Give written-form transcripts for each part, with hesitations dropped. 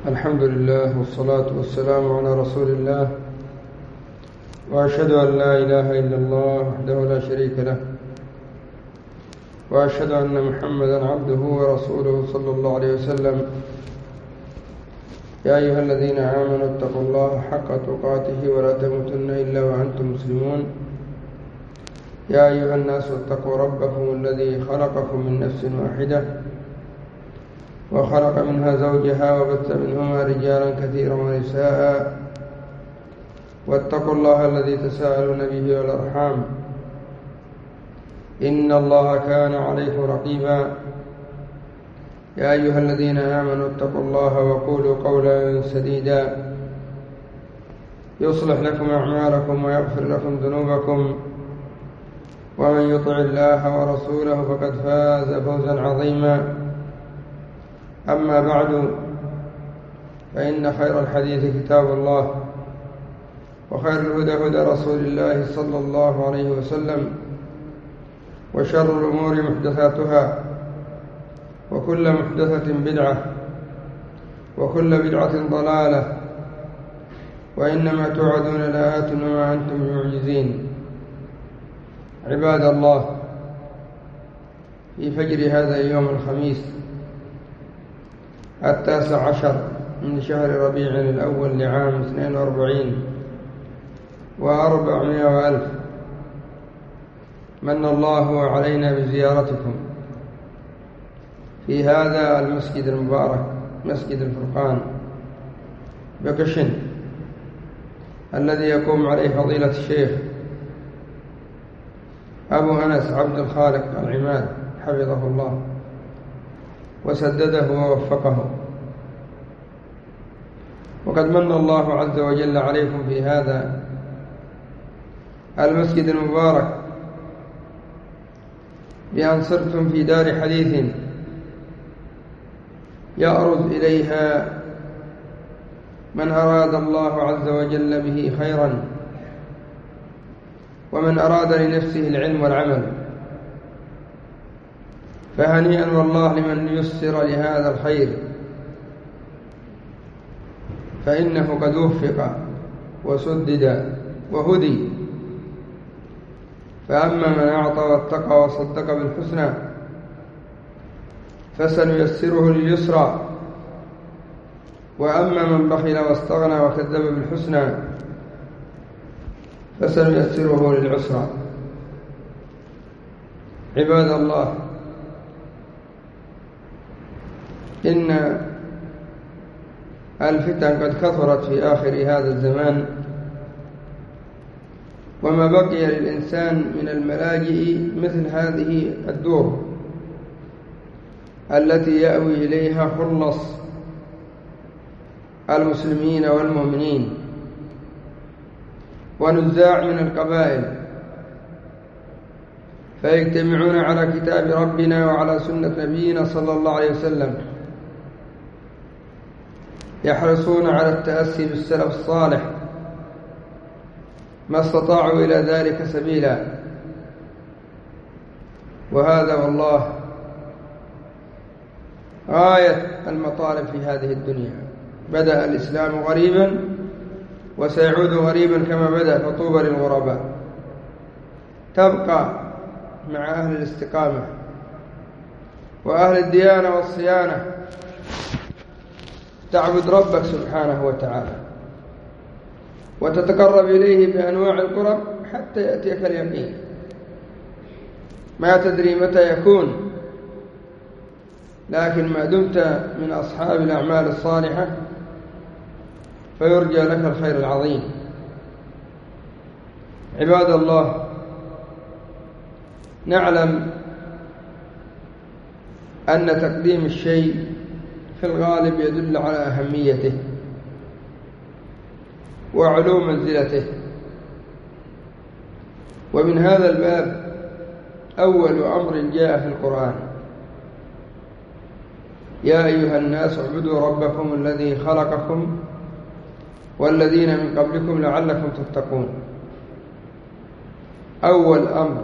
الحمد لله والصلاة والسلام على رسول الله، وأشهد أن لا إله إلا الله وحده لا شريك له، وأشهد أن محمدا عبده ورسوله صلى الله عليه وسلم. يا أيها الذين آمنوا اتقوا الله حق تقاته ولا تموتن إلا وأنتم مسلمون. يا أيها الناس اتقوا ربكم الذي خلقكم من نفس واحدة وخلق منها زوجها وبث منهما رجالا كثيرا ونساء، واتقوا الله الذي تساءلون به والأرحام إن الله كان عليكم رقيبا. يا أيها الذين آمنوا اتقوا الله وقولوا قولا سديدا يصلح لكم أعمالكم ويغفر لكم ذنوبكم، ومن يطع الله ورسوله فقد فاز فوزا عظيما. أما بعد، فإن خير الحديث كتاب الله، وخير الهدى هدى رسول الله صلى الله عليه وسلم، وشر الأمور محدثاتها، وكل محدثة بدعة، وكل بدعة ضلالة، وإنما توعدون لآت وما أنتم بمعجزين. عباد الله، في فجر هذا اليوم الخميس 19 من شهر ربيع الأول لعام 42 و400 ألف، من الله علينا بزيارتكم في هذا المسجد المبارك، مسجد الفرقان بقشن، الذي يقوم عليه فضيلة الشيخ أبو أنس عبد الخالق العماد حفظه الله وسدده ووفقه. وقد من الله عز وجل عليكم في هذا المسجد المبارك بأن صرتم في دار حديث يأرز إليها من أراد الله عز وجل به خيرا، ومن أراد لنفسه العلم والعمل. فهنيئا والله لمن يسر لهذا الخير، فإنه قد وفق وسدد وهدي. فأما من أعطى واتقى وصدق بالحسنى فسنيسره لليسرى، وأما من بخل واستغنى وكذب بالحسنى فسنيسره للعسرى. عباد الله، إن الفتن قد كثرت في آخر هذا الزمان، وما بقي للإنسان من الملاجئ مثل هذه الدور التي يأوي إليها خلص المسلمين والمؤمنين ونزاع من القبائل، فيجتمعون على كتاب ربنا وعلى سنة نبينا صلى الله عليه وسلم، يحرصون على التأسي بالسلف الصالح ما استطاعوا إلى ذلك سبيلا. وهذا والله غاية المطالب في هذه الدنيا. بدأ الإسلام غريبا وسيعود غريبا كما بدأ، فطوبى للغرباء. تبقى مع أهل الاستقامة وأهل الديانة والصيانة، تعبد ربك سبحانه وتعالى وتتقرب إليه بأنواع القرب حتى يأتيك اليقين. ما تدري متى يكون، لكن ما دمت من أصحاب الأعمال الصالحة فيرجى لك الخير العظيم. عباد الله، نعلم أن تقديم الشيء في الغالب يدل على أهميته وعلو منزلته. ومن هذا الباب أول أمر جاء في القرآن: يا أيها الناس اعبدوا ربكم الذي خلقكم والذين من قبلكم لعلكم تتقون. أول أمر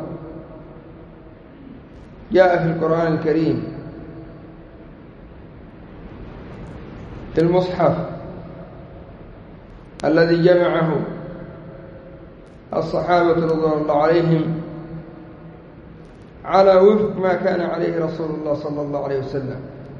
جاء في القرآن الكريم في المصحف الذي جمعه الصحابة رضوان الله عليهم على وفق ما كان عليه رسول الله صلى الله عليه وسلم.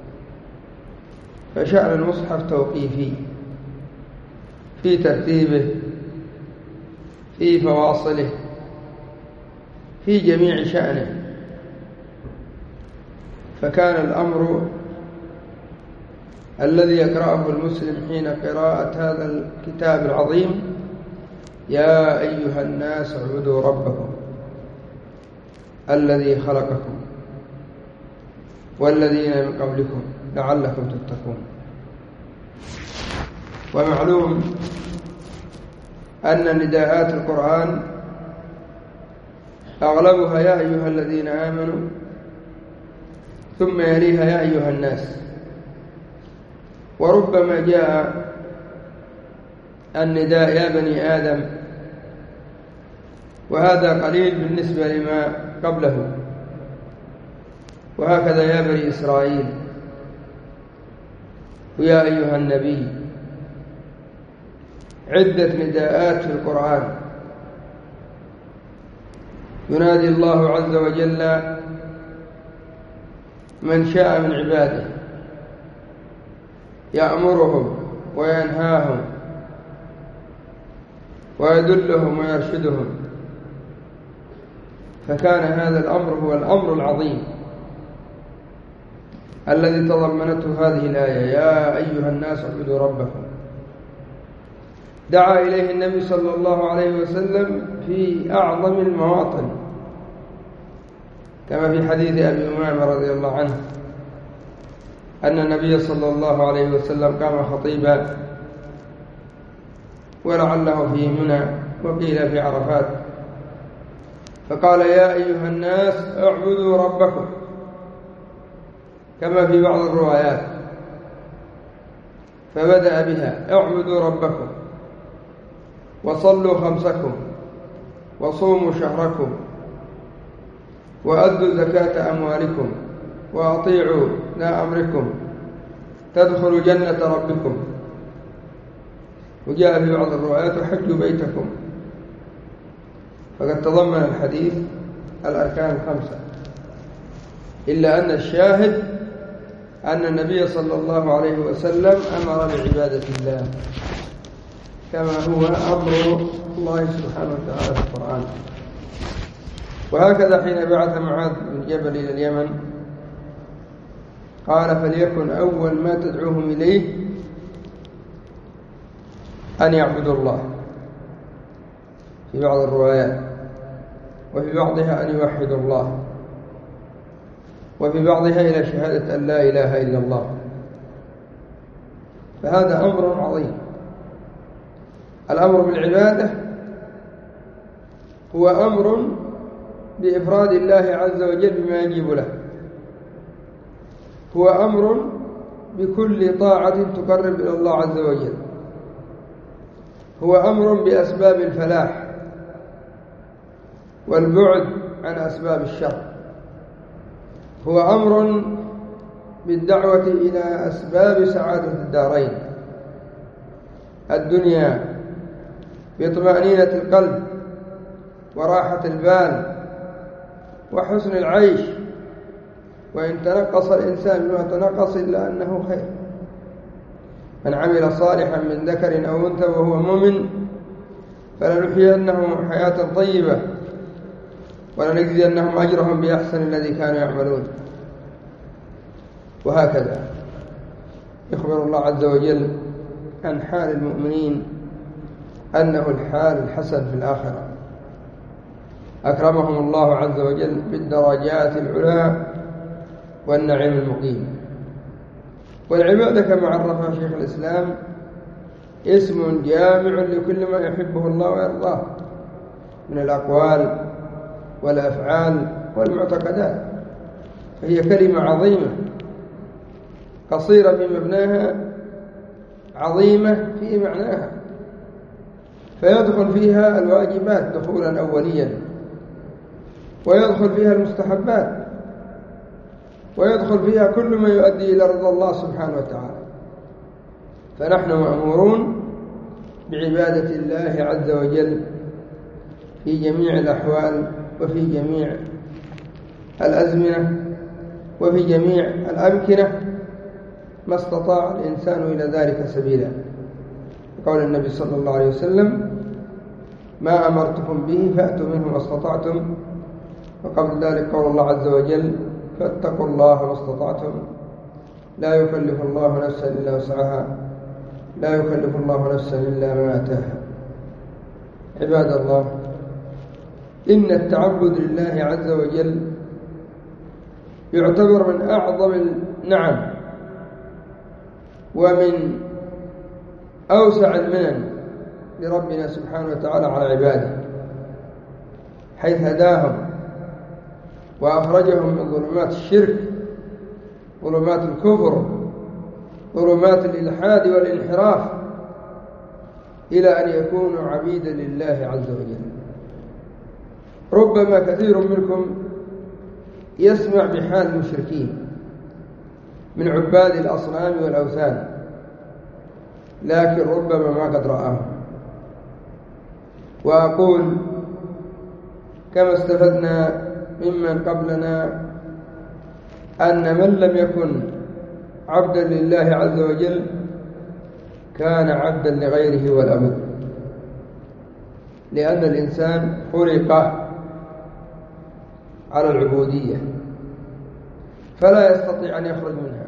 فشأن المصحف توقيفي في ترتيبه، في فواصله، في جميع شأنه. فكان الأمر الذي يقرأه المسلم حين قراءة هذا الكتاب العظيم: يا أيها الناس اعبدوا ربكم الذي خلقكم والذين من قبلكم لعلكم تتقون. ومعلوم أن نداءات القرآن أغلبها يا أيها الذين آمنوا، ثم يليها يا أيها الناس. وربما جاء النداء يا بني آدم، وهذا قليل بالنسبة لما قبله. وهكذا يا بني إسرائيل، ويا أيها النبي. عدة نداءات في القرآن ينادي الله عز وجل من شاء من عباده، يأمرهم وينهاهم ويدلهم ويرشدهم. فكان هذا الأمر هو الأمر العظيم الذي تضمنته هذه الآية: يا أيها الناس اعبدوا ربكم. دعا إليه النبي صلى الله عليه وسلم في أعظم المواطن، كما في حديث أبي أمامة رضي الله عنه أن النبي صلى الله عليه وسلم قام خطيبا، ولعله في منى وقيل في عرفات، فقال: يا أيها الناس اعبدوا ربكم، كما في بعض الروايات. فبدأ بها: اعبدوا ربكم وصلوا خمسكم وصوموا شهركم وأدوا زكاة أموالكم وأطيعوا لا أمركم تدخلوا جنة ربكم. وجاء في بعض الروايات: وحجوا بيتكم. فقد تضمن الحديث الأركان الخمسة، إلا أن الشاهد أن النبي صلى الله عليه وسلم أمر بعبادة الله كما هو أمر الله سبحانه وتعالى في القرآن. وهكذا حين بعث معاذ بن جبل إلى اليمن قال: فليكن أول ما تدعوهم إليه أن يعبدوا الله، في بعض الروايات، وفي بعضها أن يوحدوا الله، وفي بعضها إلى شهادة أن لا إله إلا الله. فهذا أمر عظيم. الأمر بالعبادة هو أمر بإفراد الله عز وجل بما يجب له، هو أمر بكل طاعة تقرب إلى الله عز وجل، هو أمر بأسباب الفلاح والبعد عن أسباب الشر، هو أمر بالدعوة إلى أسباب سعادة الدارين: الدنيا بطمأنينة القلب وراحة البال وحسن العيش، وإن تنقص الإنسان بما تنقص إلا أنه خير. من عمل صالحا من ذكر أو أنثى وهو مؤمن فلنحيينه حياة طيبة ولنجزينهم أجرهم بأحسن الذي كانوا يعملون. وهكذا يخبر الله عز وجل عن حال المؤمنين أنه الحال الحسن في الآخرة، أكرمهم الله عز وجل بالدرجات العلى والنعيم المقيم. والعبادة كما عرفها شيخ الإسلام اسم جامع لكل ما يحبه الله ويرضاه من الأقوال والأفعال والمعتقدات، فهي كلمة عظيمة قصيرة في مبناها، عظيمة في معناها، فيدخل فيها الواجبات دخولا أوليا، ويدخل فيها المستحبات، ويدخل فيها كل ما يؤدي إلى رضا الله سبحانه وتعالى. فنحن مأمورون بعبادة الله عز وجل في جميع الأحوال وفي جميع الأزمنة وفي جميع الأمكنة ما استطاع الإنسان إلى ذلك سبيلا. قول النبي صلى الله عليه وسلم: ما أمرتكم به فأتوا منه ما استطعتم. وقبل ذلك قول الله عز وجل: فاتقوا الله ما استطعتم لا يكلف الله نفسا إلا وسعها لا يكلف الله نفسا إلا ما آتاها. عباد الله، إن التعبد لله عز وجل يعتبر من أعظم النعم ومن أوسع المنن لربنا سبحانه وتعالى على عباده، حيث هداهم وأخرجهم من ظلمات الشرك، ظلمات الكفر، ظلمات الإلحاد والانحراف، إلى أن يكونوا عبيدا لله عز وجل. ربما كثير منكم يسمع بحال المشركين من عباد الأصنام والأوثان، لكن ربما ما قد رآهم. وأقول كما استفدنا ممن قبلنا أن من لم يكن عبدا لله عز وجل كان عبدا لغيره ولا بد، لأن الإنسان خلق على العبودية فلا يستطيع أن يخرج منها،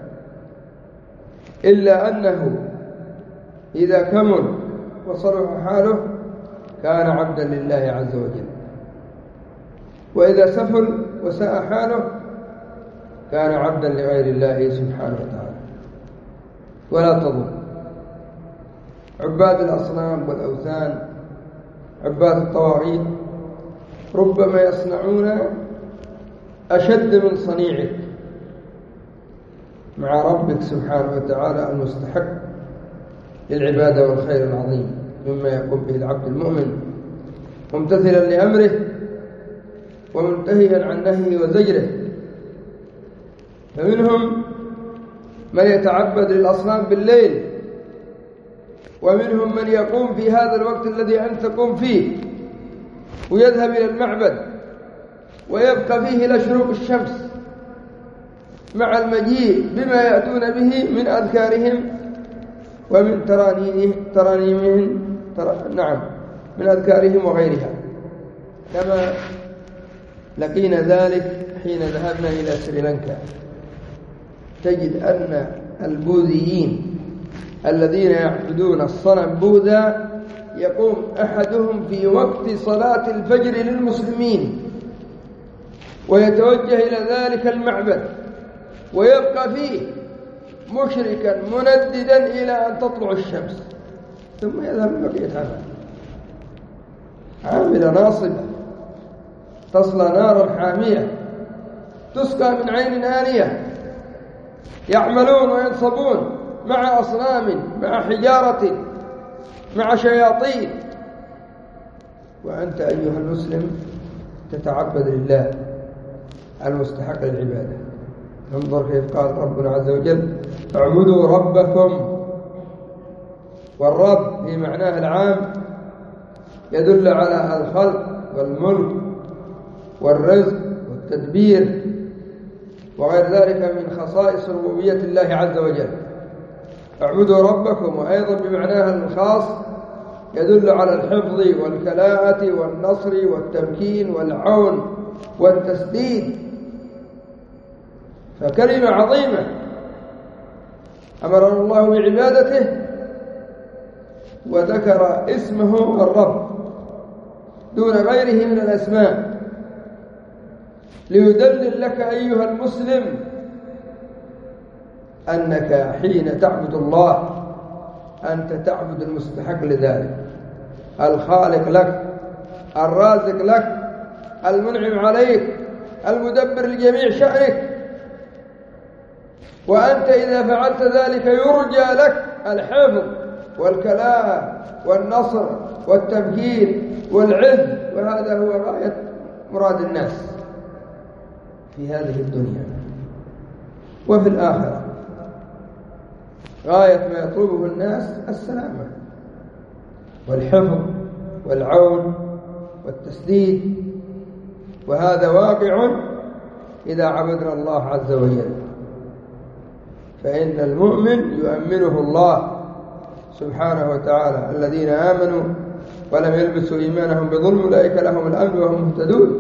إلا أنه إذا كمل وصلح حاله كان عبدا لله عز وجل، وإذا سفل وساء حاله كان عبدا لغير الله سبحانه وتعالى. ولا تظن عباد الأصنام والأوثان، عباد الطواغيت، ربما يصنعون أشد من صنيعك مع ربك سبحانه وتعالى المستحق للعبادة والخير العظيم مما يقوم به العبد المؤمن، ممتثلا لأمره ومنتهيا عن نهيه وزجره. فمنهم من يتعبد للأصنام بالليل، ومنهم من يقوم في هذا الوقت الذي أنت تقوم فيه ويذهب إلى المعبد ويبقى فيه إلى شروق الشمس مع المجيء بما يأتون به من أذكارهم ومن ترانيمهم من أذكارهم وغيرها، كما لقينا ذلك حين ذهبنا إلى سريلانكا. تجد أن البوذيين الذين يعبدون الصنم بوذا يقوم أحدهم في وقت صلاة الفجر للمسلمين ويتوجه إلى ذلك المعبد ويبقى فيه مشركا منددا إلى أن تطلع الشمس، ثم يذهب بقية عاملة ناصبة تصلى نارا حامية تسقى من عين آنية، يعملون وينصبون مع أصنام مع حجارة مع شياطين، وأنت أيها المسلم تتعبد لله المستحق للعبادة. انظر كيف قال ربنا عز وجل: اعبدوا ربكم. والرب في معناه العام يدل على الخلق والملك والرزق والتدبير وغير ذلك من خصائص ربوبية الله عز وجل. اعبدوا ربكم، وأيضا بمعناها الخاص يدل على الحفظ والكلاءة والنصر والتمكين والعون والتسديد، فكلمة عظيمة أمرنا الله بعبادته وذكر اسمه الرب دون غيره من الأسماء ليدلل لك أيها المسلم أنك حين تعبد الله أنت تعبد المستحق لذلك، الخالق لك، الرازق لك، المنعم عليك، المدبر لجميع شأنك. وأنت إذا فعلت ذلك يرجى لك الحفظ والكلاء والنصر والتمكين والعز، وهذا هو غاية مراد الناس في هذه الدنيا وفي الآخرة. غاية ما يطلبه الناس السلامة والحفظ والعون والتسديد، وهذا واقع إذا عبدنا الله عز وجل، فإن المؤمن يؤمنه الله سبحانه وتعالى. الذين آمنوا ولم يلبسوا إيمانهم بظلم أولئك لهم الأمن وهم مهتدون.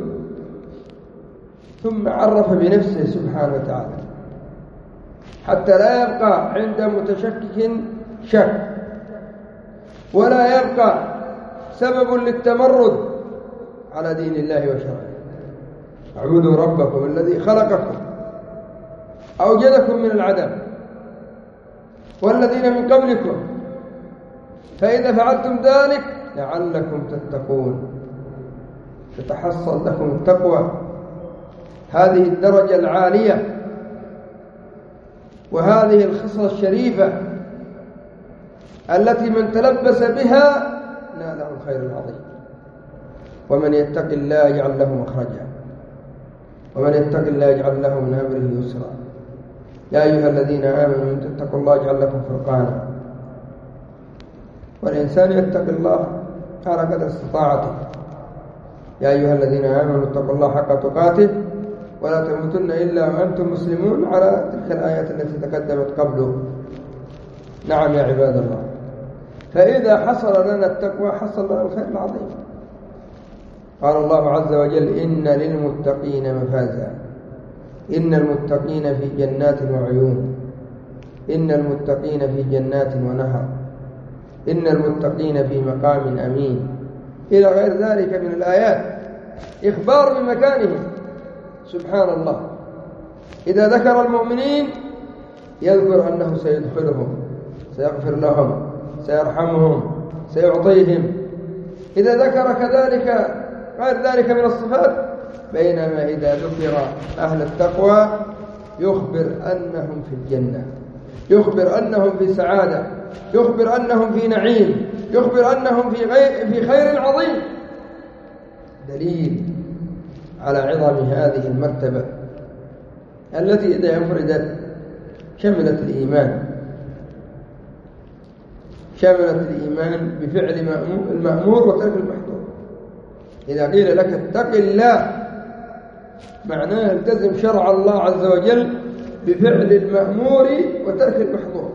ثم عرف بنفسه سبحانه وتعالى حتى لا يبقى عند متشكك شك، ولا يبقى سبب للتمرد على دين الله وشرعه. اعبدوا ربكم الذي خلقكم أوجدكم من العدم والذين من قبلكم فإذا فعلتم ذلك لعلكم تتقون، تتحصل لكم التقوى. هذه الدرجة العالية وهذه الخصلة الشريفة التي من تلبس بها ناله الخير العظيم. ومن يتق الله يجعل له مخرجا ومن يتق الله يجعل له من أمره يسرا. يا أيها الذين آمنوا إن تتقوا الله يجعل لكم فرقانا. والإنسان يتق الله على قدر استطاعته. يا أيها الذين آمنوا اتقوا الله حق تقاته ولا تموتن إلا وأنتم مسلمون، على تلك الآيات التي تقدمت قبله. نعم يا عباد الله، فإذا حصل لنا التقوى حصل لنا الخير العظيم. قال الله عز وجل إن للمتقين مفازا، إن المتقين في جنات وعيون، إن المتقين في جنات ونهر، إن المتقين في مقام أمين، إلى غير ذلك من الآيات، إخبار بمكانهم سبحان الله. إذا ذكر المؤمنين يذكر أنه سيدخلهم، سيغفر لهم، سيرحمهم، سيعطيهم. إذا ذكر كذلك غير ذلك من الصفات، بينما إذا ذكر أهل التقوى يخبر أنهم في الجنة، يخبر أنهم في سعادة، يخبر أنهم في نعيم، يخبر أنهم في خير عظيم. دليل على عظم هذه المرتبة التي إذا انفردت شملت الإيمان، شملت الإيمان بفعل المأمور وترك المحظور. إذا قيل لك اتق الله معناه التزم شرع الله عز وجل بفعل المأمور وترك المحظور.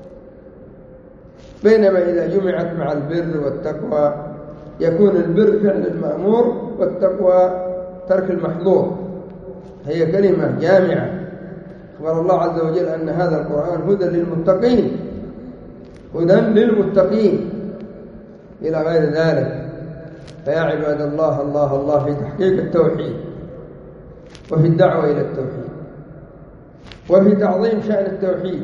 بينما إذا جمعت مع البر والتقوى يكون البر فعل المأمور والتقوى ترك المحظور، هي كلمة جامعة. أخبر الله عز وجل أن هذا القرآن هدى للمتقين، هدى للمتقين إلى غير ذلك. فيا عباد الله الله الله في تحقيق التوحيد وفي الدعوة إلى التوحيد وفي تعظيم شأن التوحيد،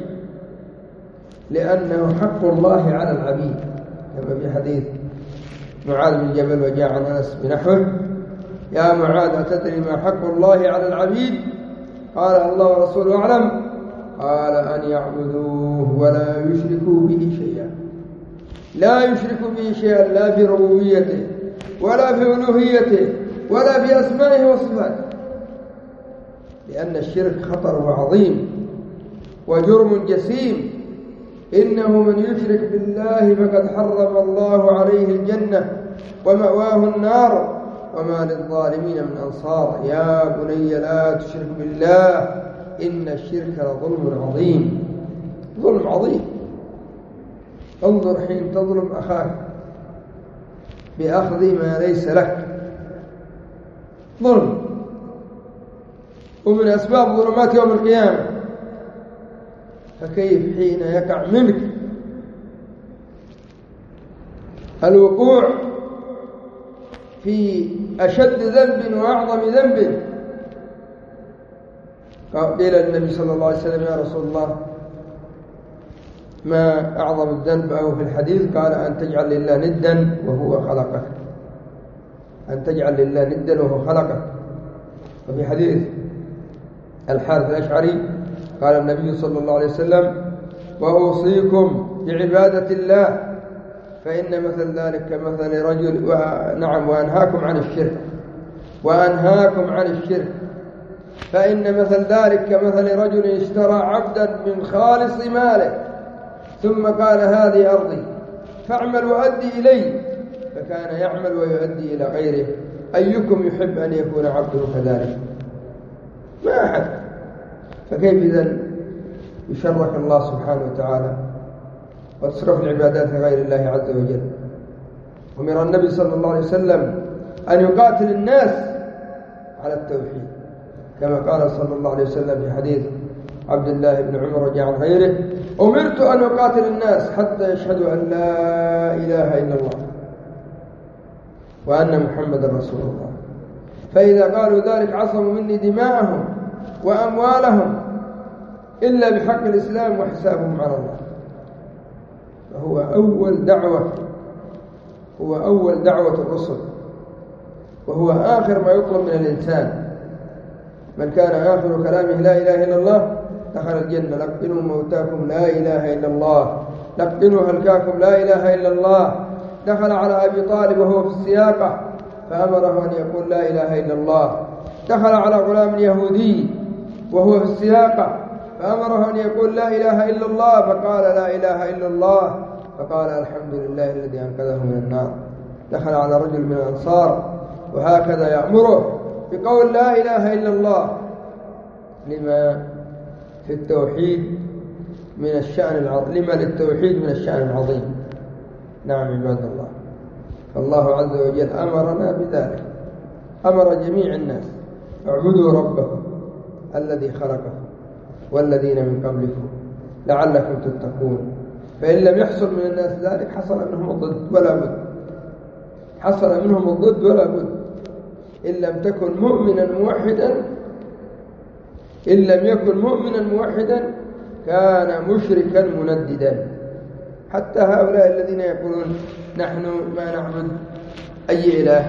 لأنه حق الله على العبيد كما في حديث معاذ بن جبل وجاء عن أنس بنحوه: يا معاذ أتدري ما حق الله على العبيد؟ قال الله ورسوله أعلم. قال أن يعبدوه ولا يشركوا به شيئا، لا يشركوا به شيئا، لا في ربوبيته ولا في ألوهيته ولا في أسمائه وصفاته، لأن الشرك خطر عظيم وجرم جسيم. إنه من يشرك بالله فقد حرم الله عليه الجنة ومأواه النار وما للظالمين من أنصار. يا بني لا تشرك بالله إن الشرك لظلم عظيم، ظلم عظيم. انظر حين تظلم أخاك بأخذ ما ليس لك، ظلم، ومن أسباب ظلمات يوم القيامة. فكيف حين يقع منك الوقوع في أشد ذنب وأعظم ذنب؟ قيل النبي صلى الله عليه وسلم: يا رسول الله ما أعظم الذنب؟ أو في الحديث قال: أن تجعل لله ندا وهو خلقك، أن تجعل لله ندا وهو خلقك. وفي حديث الحارث الأشعري قال النبي صلى الله عليه وسلم: وأوصيكم بعبادة الله فإن مثل ذلك كمثل رجل وأنهاكم عن الشرك، وأنهاكم عن الشرك فإن مثل ذلك كمثل رجل اشترى عبدا من خالص ماله ثم قال هذه أرضي فاعمل وأدي إلي، فكان يعمل ويؤدي إلى غيره. أيكم يحب أن يكون عبده كذلك؟ ما أحد. فكيف إذن يشرك الله سبحانه وتعالى وتصرف العبادات لغير الله عز وجل؟ أمر النبي صلى الله عليه وسلم أن يقاتل الناس على التوحيد، كما قال صلى الله عليه وسلم في حديث عبد الله بن عمر رضي عن غيره: أمرت أن أقاتل الناس حتى يشهدوا أن لا إله إلا الله وأن محمد رسول الله، فإذا قالوا ذلك عصموا مني دماءهم وأموالهم إلا بحق الإسلام وحسابهم على الله. فهو أول دعوة الرسل، وهو آخر ما يطلب من الإنسان. من كان آخر كلامه لا إله إلا الله دخل الجنة. لقنوا موتاكم لا إله إلا الله، لقنوا هلكاكم لا إله إلا الله. دخل على أبي طالب وهو في السياقة فأمره أن يقول لا إله إلا الله. دخل على غلام يهودي وهو في السياقة فأمره أن يقول لا إله إلا الله، فقال لا إله إلا الله، فقال الحمد لله الذي أنقذه من النار. دخل على رجل من الأنصار وهكذا يأمره بقول لا إله إلا الله، لما في التوحيد من الشأن العظيم، لما للتوحيد من الشأن العظيم. نعم عباد الله، فالله عز وجل أمرنا بذلك، أمر جميع الناس: اعبدوا ربكم الذي خلقكم والذين من قبلكم لعلكم تتقون. فإن لم يحصل من الناس ذلك حصل منهم الضد ولا بد، حصل منهم الضد ولا بد. إن لم تكن مؤمنا موحدا، إن لم يكن مؤمنا موحدا كان مشركا منددا. حتى هؤلاء الذين يقولون نحن ما نعبد أي إله،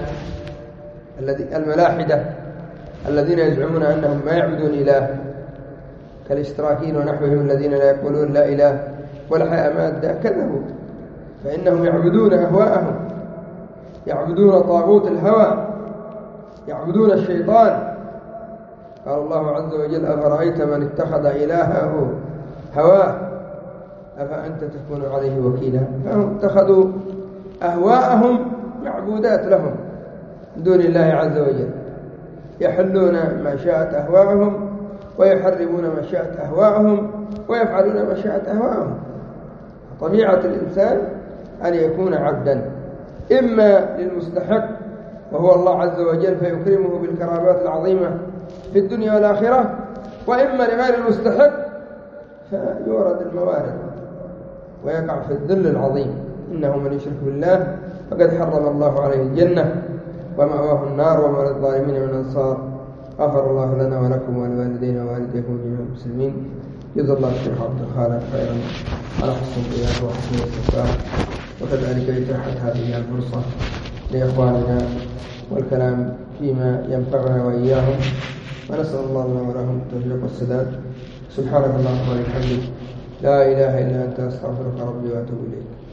الملاحدة الذين يزعمون أنهم ما يعبدون إله كالاشتراكيين ونحوهم الذين لا يقولون لا إله ولا حياة مادة، كذبوا، فإنهم يعبدون أهواءهم، يعبدون طاغوت الهوى، يعبدون الشيطان. قال الله عز وجل: أفرأيت من اتخذ إلهه هواه أفأنت تكون عليه وكيلا. فهم اتخذوا أهواءهم معبودات لهم من دون الله عز وجل، يحلون ما شاءت أهواءهم ويحرمون ما شاءت أهواءهم ويفعلون ما شاءت أهواءهم. طبيعة الإنسان أن يكون عبدا إما للمستحق وهو الله عز وجل فيكرمه بالكرامات العظيمة في الدنيا والآخرة، وإما لغير المستحق فيورد الموارد ويقع في الذل العظيم. إنه من يشرك بالله فقد حرم الله عليه الجنة ومأواه النار وما للظالمين من أنصار. غفر الله لنا ولكم ولوالدينا ووالديكم جميع المسلمين. جزا الله الشيخ عبد الخالق خيرا على حسن القيام وحسن الاستغفار، وكذلك إتاحة هذه الفرصة لإخواننا والكلام فيما ينفعنا وإياهم، ونسأل الله لنا ولهم التوفيق والسداد. سبحانك اللهم وبحمدك لا إله إلا أنت أستغفرك ربي وأتوب إليك.